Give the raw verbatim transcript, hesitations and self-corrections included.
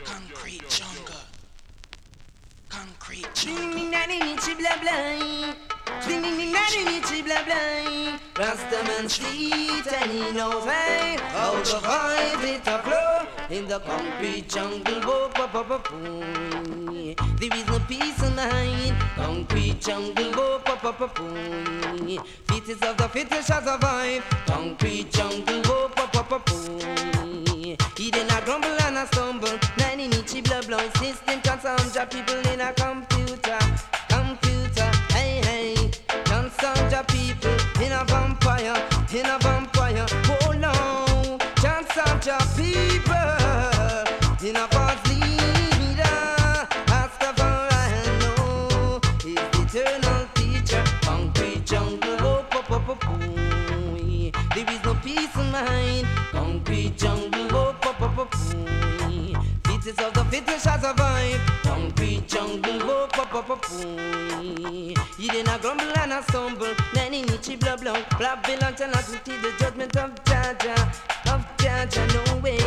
Concrete jungle. Concrete jungle. Ding ding daddy nichi blah blah. Ding ding ding daddy nichi blah blah. Rastaman street and he knows hey how to fight it a flow in the concrete jungle. Whoa, whoa, whoa, whoa, whoa. There is no peace of mind. Concrete jungle. Whoa, whoa, whoa, whoa, whoa. Fittest of the fittest shall survive. Concrete jungle. Whoa, whoa, whoa, whoa, whoa. He did not grumble and a stumble. Nanny nichi blah blah. System can sound your people in a computer. Computer. Hey hey. Can sound your people in a vampire. In a vampire. Oh no. Can sound your people in a false leader. Rastafari know is the eternal teacher. Concrete jungle. Oh, oh, oh, oh, oh. There is no peace of mind. Concrete jungle. Oh, oh, oh, oh, oh. Fittest of the fittest shall survive. Concrete jungle. Oh, oh, oh, oh, oh. He did not grumble and a stumble. Nanny nichi blah blah. Babylon shall not receive the judgment of Jaja. Of Jaja. No way.